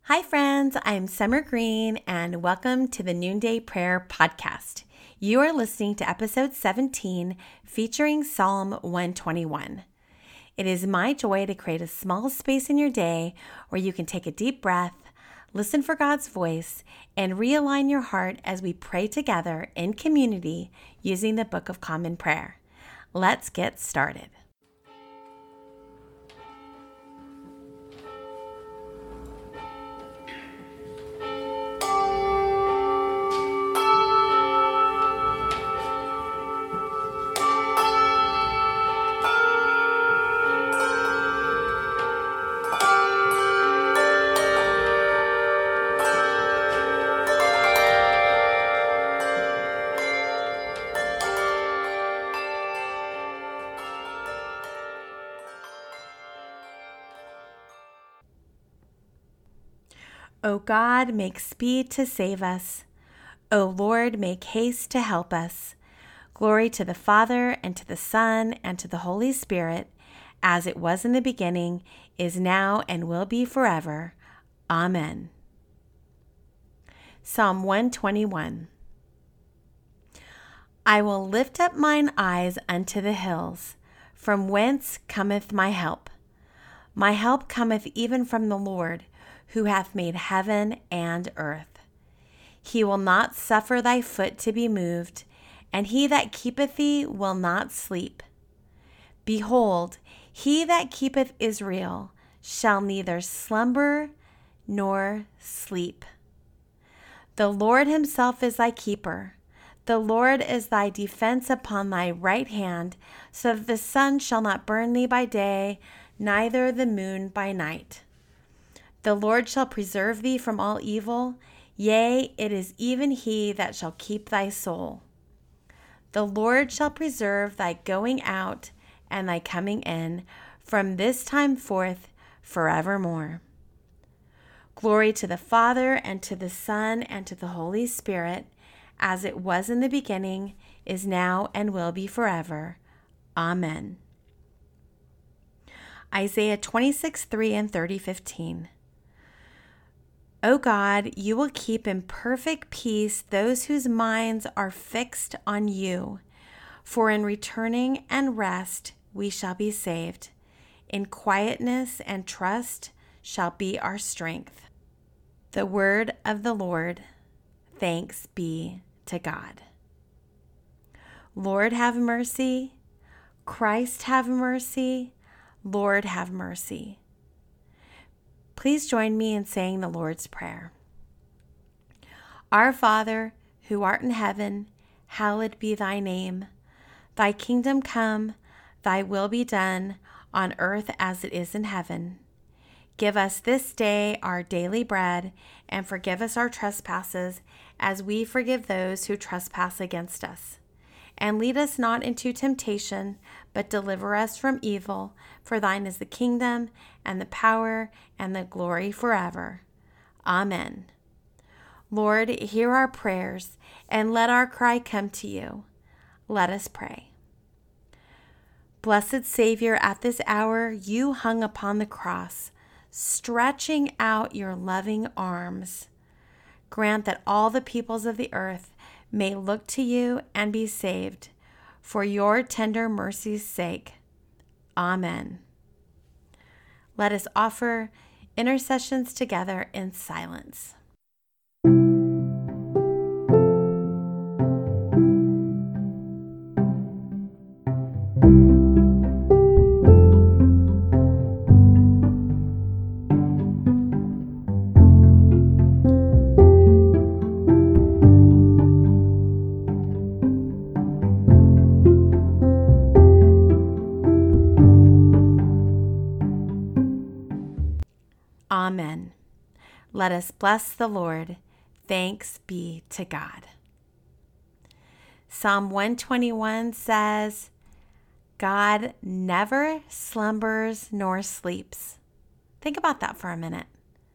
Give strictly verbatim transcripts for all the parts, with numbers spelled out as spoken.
Hi, friends. I'm Summer Green, and welcome to the Noonday Prayer Podcast. You are listening to episode seventeen, featuring Psalm one twenty-one. It is my joy to create a small space in your day where you can take a deep breath, listen for God's voice, and realign your heart as we pray together in community using the Book of Common Prayer. Let's get started. O God, make speed to save us. O Lord, make haste to help us. Glory to the Father, and to the Son, and to the Holy Spirit, as it was in the beginning, is now, and will be forever. Amen. Psalm one twenty-one. I will lift up mine eyes unto the hills, from whence cometh my help. My help cometh even from the Lord, who hath made heaven and earth. He will not suffer thy foot to be moved, and he that keepeth thee will not sleep. Behold, he that keepeth Israel shall neither slumber nor sleep. The Lord himself is thy keeper. The Lord is thy defense upon thy right hand, so that the sun shall not burn thee by day, neither the moon by night. The Lord shall preserve thee from all evil. Yea, it is even he that shall keep thy soul. The Lord shall preserve thy going out and thy coming in from this time forth forevermore. Glory to the Father, and to the Son, and to the Holy Spirit, as it was in the beginning, is now, and will be forever. Amen. Isaiah twenty-six three and thirty fifteen. O God, you will keep in perfect peace those whose minds are fixed on you. For in returning and rest we shall be saved. In quietness and trust shall be our strength. The word of the Lord. Thanks be to God. Lord, have mercy. Christ, have mercy. Lord, have mercy. Please join me in saying the Lord's Prayer. Our Father, who art in heaven, hallowed be thy name. Thy kingdom come, thy will be done, on earth as it is in heaven. Give us this day our daily bread, and forgive us our trespasses, as we forgive those who trespass against us. And lead us not into temptation, but deliver us from evil. For thine is the kingdom, and the power, and the glory forever. Amen. Lord, hear our prayers, and let our cry come to you. Let us pray. Blessed Savior, at this hour you hung upon the cross, stretching out your loving arms. Grant that all the peoples of the earth may look to you and be saved, for your tender mercy's sake. Amen. Let us offer intercessions together in silence. Amen. Let us bless the Lord. Thanks be to God. Psalm one twenty-one says, God never slumbers nor sleeps. Think about that for a minute.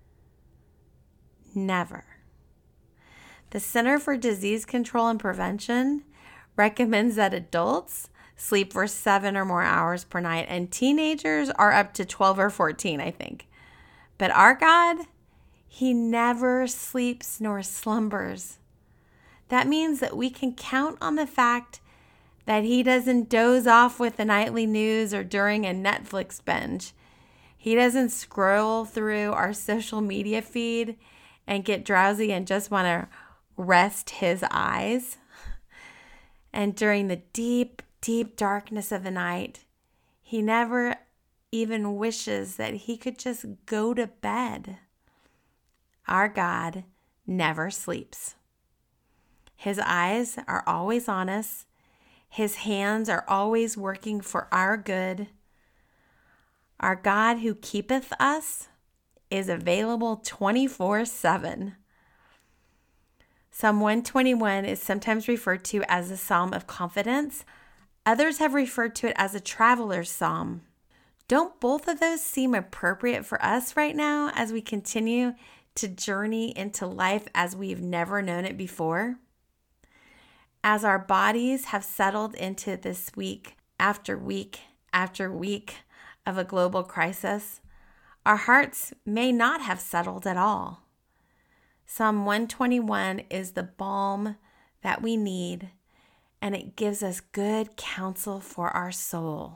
Never. The Center for Disease Control and Prevention recommends that adults sleep for seven or more hours per night, and teenagers are up to twelve or fourteen, I think. But our God, He never sleeps nor slumbers. That means that we can count on the fact that He doesn't doze off with the nightly news or during a Netflix binge. He doesn't scroll through our social media feed and get drowsy and just want to rest His eyes. And during the deep, deep darkness of the night, He never even wishes that He could just go to bed. Our God never sleeps. His eyes are always on us. His hands are always working for our good. Our God who keepeth us is available twenty-four seven. Psalm one twenty-one is sometimes referred to as a psalm of confidence. Others have referred to it as a traveler's psalm. Don't both of those seem appropriate for us right now as we continue to journey into life as we've never known it before? As our bodies have settled into this week after week after week of a global crisis, our hearts may not have settled at all. Psalm one twenty-one is the balm that we need, and it gives us good counsel for our soul.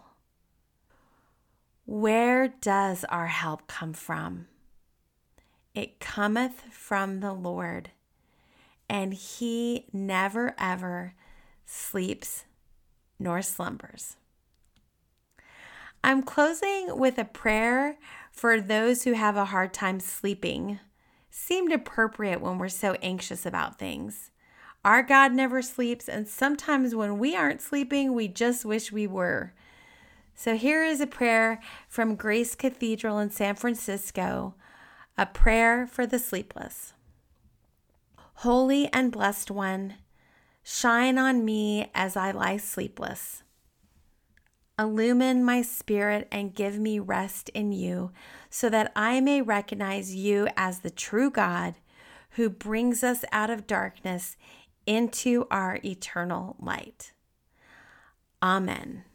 Where does our help come from? It cometh from the Lord, and He never ever sleeps nor slumbers. I'm closing with a prayer for those who have a hard time sleeping. Seemed appropriate when we're so anxious about things. Our God never sleeps, and sometimes when we aren't sleeping, we just wish we were. So here is a prayer from Grace Cathedral in San Francisco, a prayer for the sleepless. Holy and blessed one, shine on me as I lie sleepless. Illumine my spirit and give me rest in you, so that I may recognize you as the true God who brings us out of darkness into our eternal light. Amen.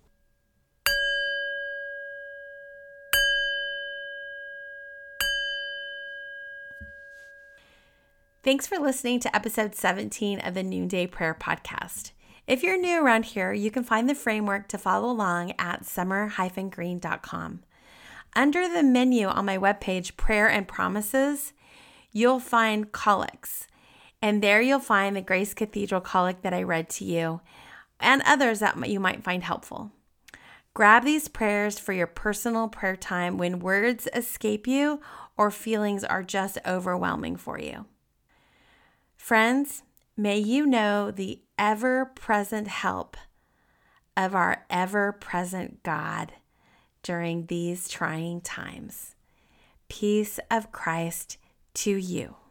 Thanks for listening to episode seventeen of the Noonday Prayer Podcast. If you're new around here, you can find the framework to follow along at summer dash green dot com. Under the menu on my webpage, Prayer and Promises, you'll find collects. And there you'll find the Grace Cathedral collect that I read to you and others that you might find helpful. Grab these prayers for your personal prayer time when words escape you or feelings are just overwhelming for you. Friends, may you know the ever-present help of our ever-present God during these trying times. Peace of Christ to you.